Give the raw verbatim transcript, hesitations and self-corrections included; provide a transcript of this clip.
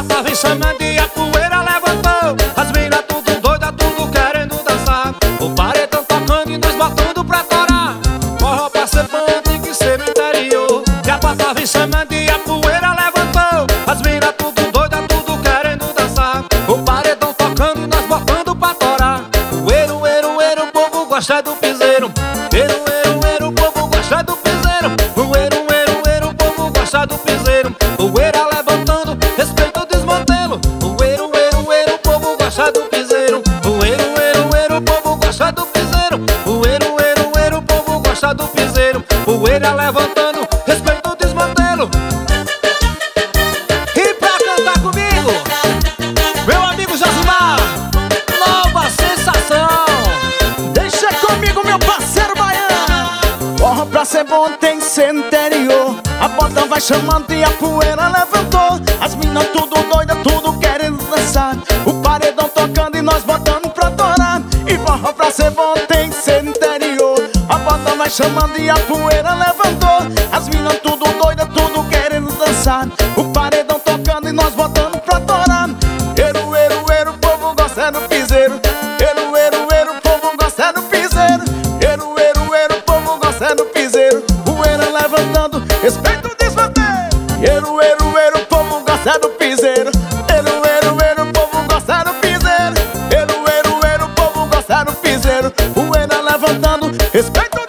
bota vem chamando e a poeira levantou. As minas tudo doida, tudo querendo dançar. O paredão tocando e nós botando pra torar. Forró pra ser bom tem que ser no interior. E a bota vem chamando e a poeira levantou. As minas tudo doida, tudo querendo dançar. O paredão tocando e nós botando pra torar. O eru, eru, eru, o povo gosta do piseiro. Eru, eru, eru, o povo gosta do piseiro. O eru, eru, eru, o povo gosta do piseiro. Poeira levantando, respeita o desmantelo. O eru, eru, eru, o povo gosta do piseiro. O eru, eru, eru, o povo gosta do piseiro. O eru, eru, eru, o povo gosta do piseiro. Poeira levantando, respeita o desmantelo. E pra cantar comigo, meu amigo Josimar, nova sensação. Deixa comigo, meu parceiro baiano. Forró pra ser bom tem que ser interior. A bota vai chamando e a poeira levantou. As minas tudo doida, tudo querendo dançar. O paredão tocando e nós botando pra torar. E forró pra ser bom tem que ser interior. A bota vai chamando e a poeira levantou. As minas tudo doida, tudo querendo dançar. O paredão tocando e nós botando pra torar. Eru, eru, eru, o povo gosta do piseiro. Eru, eru, eru, o povo gosta do piseiro. Eru, eru, eru, o povo gosta do piseiro. Poeira levantando, respeita o desmantelo. Eru, eru, eru, o povo gosta do piseiro. Eru, eru, eru, o povo gosta do piseiro. Eru, eru, eru, o povo gosta do piseiro. Poeira levantando, respeita